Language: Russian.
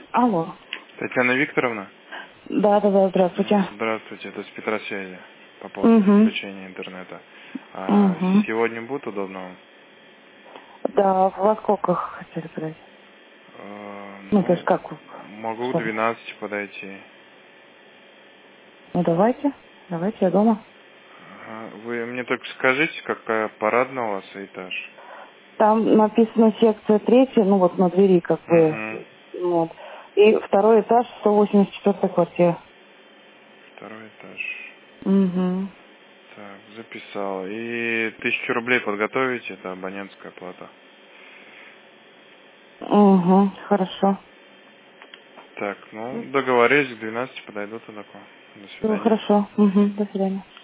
Алло. Татьяна Викторовна? Да, здравствуйте. Здравствуйте, это с Петросвязи по поводу подключения интернета. Сегодня будет удобно вам? Да, во сколько хотели подать? То есть как? Могу к 12 подойти. Ну, давайте, я дома. Вы мне только скажите, какая парадная у вас этаж? Там написано секция 3, ну вот на двери как бы. Вот. И второй этаж, 184 квартира. Второй этаж. Угу. Так, записал. И 1000 рублей подготовите, это абонентская плата. Угу, хорошо. Так, договорились, к 12 подойду тогда. До Все свидания. хорошо. Угу, до свидания.